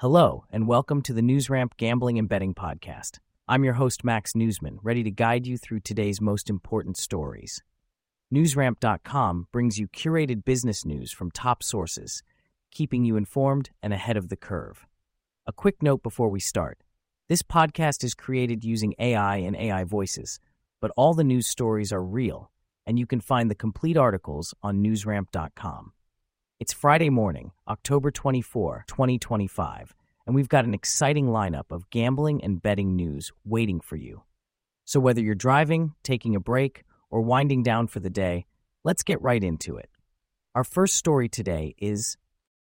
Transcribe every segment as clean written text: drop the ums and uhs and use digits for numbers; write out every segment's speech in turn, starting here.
Hello, and welcome to the NewsRamp Gambling and Betting Podcast. I'm your host, Max Newsman, ready to guide you through today's most important stories. NewsRamp.com brings you curated business news from top sources, keeping you informed and ahead of the curve. A quick note before we start. This podcast is created using AI and AI voices, but all the news stories are real, and you can find the complete articles on NewsRamp.com. It's Friday morning, October 24, 2025, and we've got an exciting lineup of gambling and betting news waiting for you. So whether you're driving, taking a break, or winding down for the day, let's get right into it. Our first story today is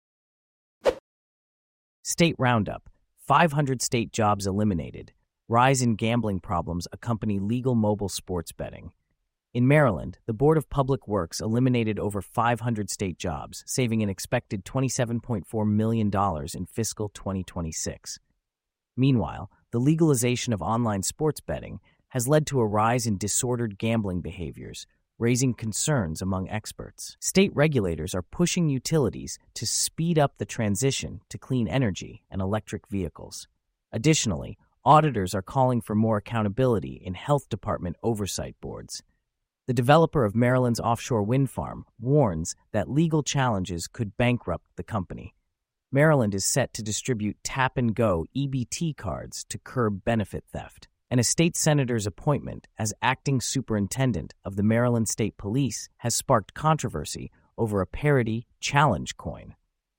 State Roundup, 500 state jobs eliminated, rise in gambling problems accompany legal mobile sports betting. In Maryland, the Board of Public Works eliminated over 500 state jobs, saving an expected $27.4 million in fiscal 2026. Meanwhile, the legalization of online sports betting has led to a rise in disordered gambling behaviors, raising concerns among experts. State regulators are pushing utilities to speed up the transition to clean energy and electric vehicles. Additionally, auditors are calling for more accountability in health department oversight boards. The developer of Maryland's offshore wind farm warns that legal challenges could bankrupt the company. Maryland is set to distribute tap-and-go EBT cards to curb benefit theft, and a state senator's appointment as acting superintendent of the Maryland State Police has sparked controversy over a parody challenge coin.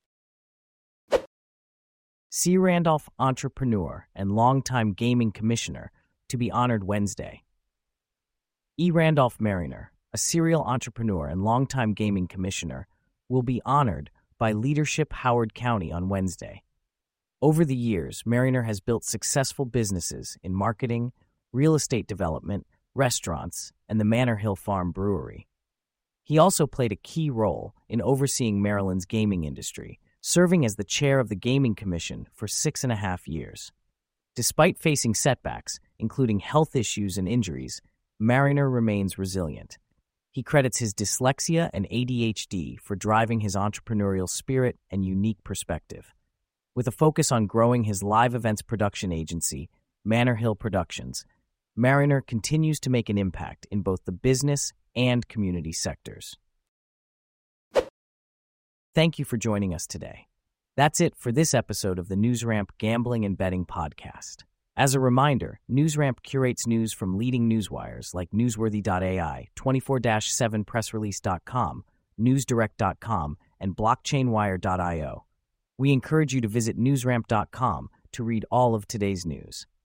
C. Randolph entrepreneur and longtime gaming commissioner to be honored Wednesday. E. Randolph Mariner, a serial entrepreneur and longtime gaming commissioner, will be honored by Leadership Howard County on Wednesday. Over the years, Mariner has built successful businesses in marketing, real estate development, restaurants, and the Manor Hill Farm Brewery. He also played a key role in overseeing Maryland's gaming industry, serving as the chair of the Gaming Commission for 6.5 years. Despite facing setbacks, including health issues and injuries, Mariner remains resilient. He credits his dyslexia and ADHD for driving his entrepreneurial spirit and unique perspective. With a focus on growing his live events production agency, Manor Hill Productions, Mariner continues to make an impact in both the business and community sectors. Thank you for joining us today. That's it for this episode of the NewsRamp Gambling and Betting Podcast. As a reminder, NewsRamp curates news from leading newswires like Newsworthy.ai, 24/7pressrelease.com, NewsDirect.com, and BlockchainWire.io. We encourage you to visit NewsRamp.com to read all of today's news.